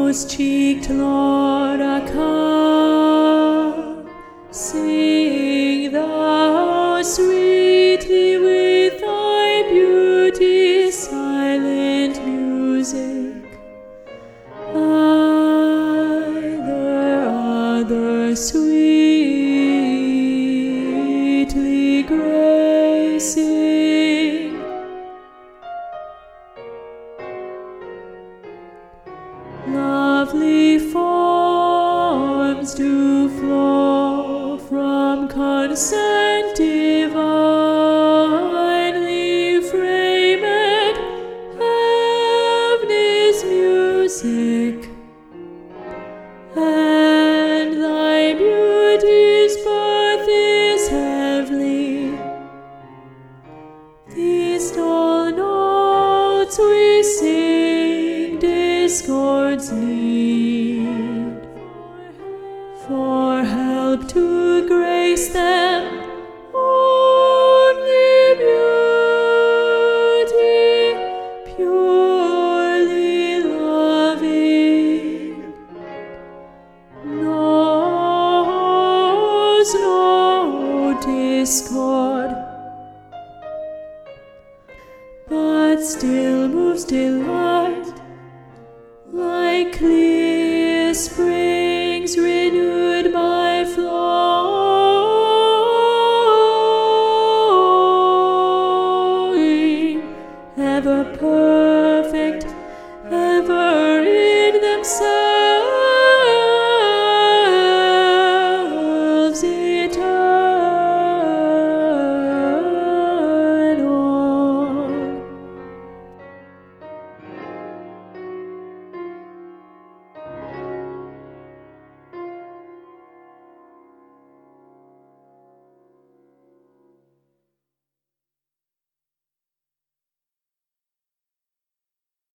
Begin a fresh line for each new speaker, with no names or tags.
rose-cheeked Lorca, sing thou sweetly with thy beauty's silent music. Other sweetly gracing. Lovely forms do flow from consent divinely framed. Heaven is music, and thy beauty's birth is heavenly. These dull notes we sing, discords need for help to grace them. Only beauty, purely loving, knows no discord, but still moves delight like clear